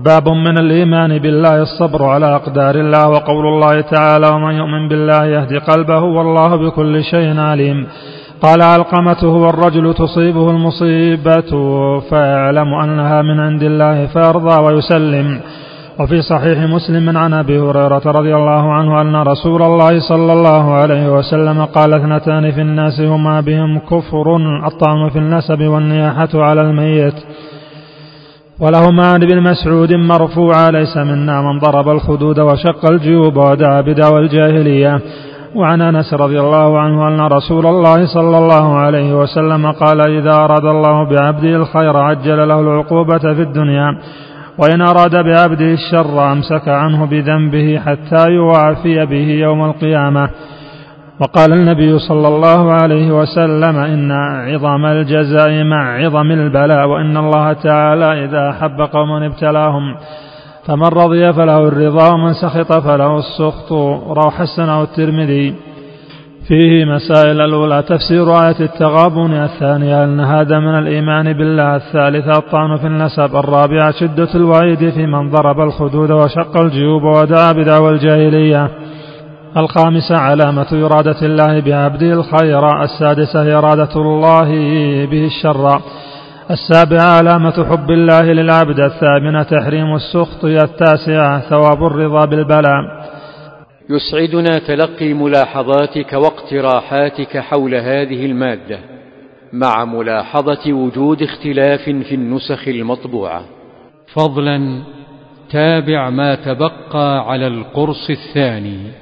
باب من الإيمان بالله الصبر على أقدار الله. وقول الله تعالى: ومن يؤمن بالله يهدي قلبه والله بكل شيء عليم. قال علقمة: هو الرجل تصيبه المصيبة فيعلم أنها من عند الله فيرضى ويسلم. وفي صحيح مسلم عن أبي هريرة رضي الله عنه أن رسول الله صلى الله عليه وسلم قال: اثنتان في الناس هما بهم كفر: الطعن في النسب والنياحة على الميت. ولهما عن ابن مسعود مرفوعا: ليس منا من ضرب الخدود وشق الجيوب ودعا بدعوى الجاهلية. وعن أنس رضي الله عنه أن رسول الله صلى الله عليه وسلم قال: إذا أراد الله بعبده الخير عجل له العقوبة في الدنيا، وإن أراد بعبده الشر أمسك عنه بذنبه حتى يوافي به يوم القيامة. وقال النبي صلى الله عليه وسلم: إن عظم الجزاء مع عظم البلاء، وإن الله تعالى إذا أحب قوما ابتلاهم، فمن رضي فله الرضا ومن سخط فله السخط. رواه حسنه الترمذي. فيه مسائل: الأولى تفسير آية التغابن. الثانية أن هذا من الإيمان بالله. الثالثة الطعن في النسب. الرابعة شدة الوعيد في من ضرب الخدود وشق الجيوب ودعا بدعوى الجاهلية. الخامسة علامة إرادة الله بعبده الخير. السادسة إرادة الله به الشر. السابعة علامة حب الله للعبد. الثامنة تحريم السخط. التاسعة ثواب الرضا بالبلاء. يسعدنا تلقي ملاحظاتك واقتراحاتك حول هذه المادة، مع ملاحظة وجود اختلاف في النسخ المطبوعة. فضلا تابع ما تبقى على القرص الثاني.